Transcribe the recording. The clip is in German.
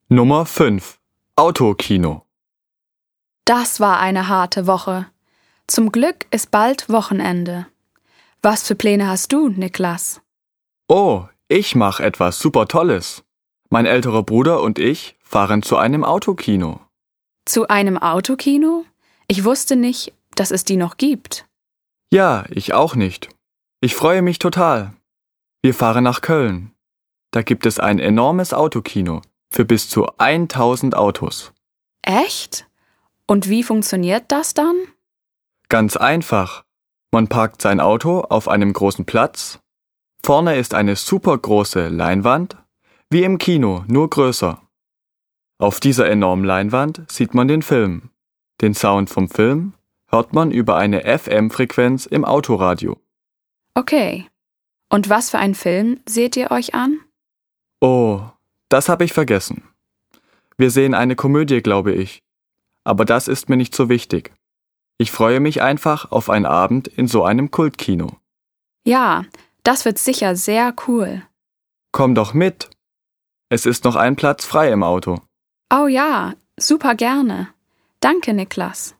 Nummer 5. Autokino. Das war eine harte Woche. Zum Glück ist bald Wochenende. Was für Pläne hast du, Niklas? Oh, ich mache etwas super Tolles. Mein älterer Bruder und ich fahren zu einem Autokino. Zu einem Autokino? Ich wusste nicht, dass es die noch gibt. Ja, ich auch nicht. Ich freue mich total. Wir fahren nach Köln. Da gibt es ein enormes Autokino für bis zu 1000 Autos. Echt? Und wie funktioniert das dann? Ganz einfach. Man parkt sein Auto auf einem großen Platz. Vorne ist eine super große Leinwand, wie im Kino, nur größer. Auf dieser enormen Leinwand sieht man den Film. Den Sound vom Film hört man über eine FM-Frequenz im Autoradio. Okay. Und was für einen Film seht ihr euch an? Oh, das habe ich vergessen. Wir sehen eine Komödie, glaube ich. Aber das ist mir nicht so wichtig. Ich freue mich einfach auf einen Abend in so einem Kultkino. Ja, das wird sicher sehr cool. Komm doch mit. Es ist noch ein Platz frei im Auto. Oh ja, super gerne. Danke, Niklas.